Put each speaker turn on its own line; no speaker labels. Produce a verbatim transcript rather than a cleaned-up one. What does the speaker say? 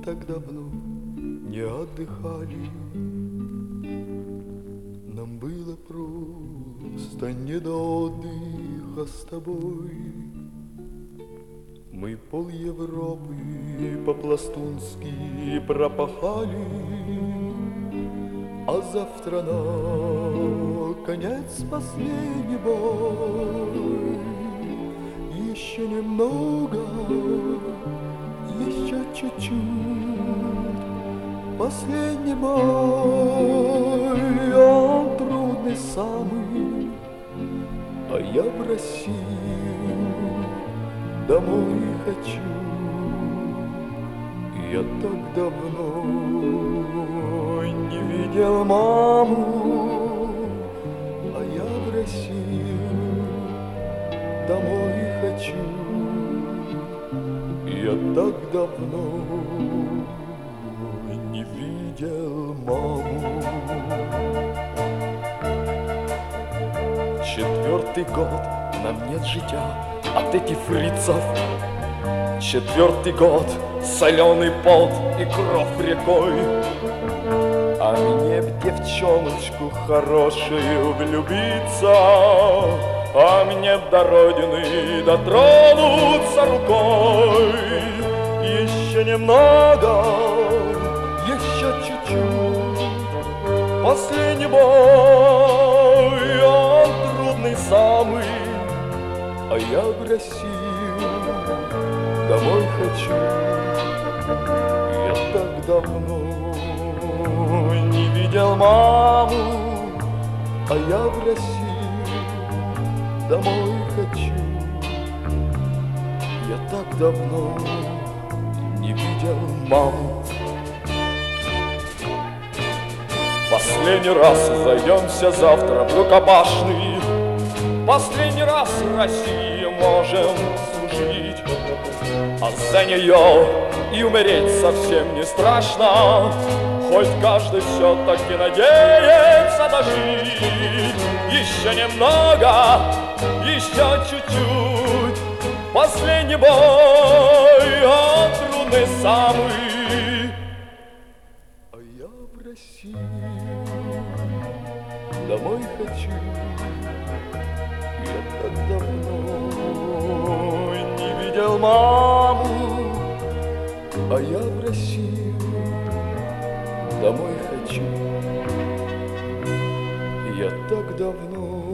так давно не отдыхали. Нам было просто не до отдыха с тобой. Мы пол Европы по-пластунски пропахали, а завтра наконец последний бой. Еще немного, еще чуть-чуть, последний бой, он трудный самый, а я в Россию домой хочу. Я так давно не видел маму, а я в Россию домой хочу. Я так давно не видел маму. Четвертый год нам нет життя от этих фрицев. Четвертый год соленый пот и кровь рекой. А мне б девчоночку хорошую влюбиться, а мне б до родины дотронуться рукой. Еще немного, еще чуть-чуть, последний бой, он трудный самый, а я в Россию домой хочу. Я так давно не видел маму, а я в Россию домой хочу. Я так давно не видел маму. Последний раз зайдемся завтра в рукопашный. Последний раз России можем служить, а за нее и умереть совсем не страшно, хоть каждый все-таки надеется дожить. Еще немного, еще чуть-чуть, последний бой, он трудный самый, а я в Россию домой хочу. Я так давно не видел маму, а я в Россию домой хочу. Я так давно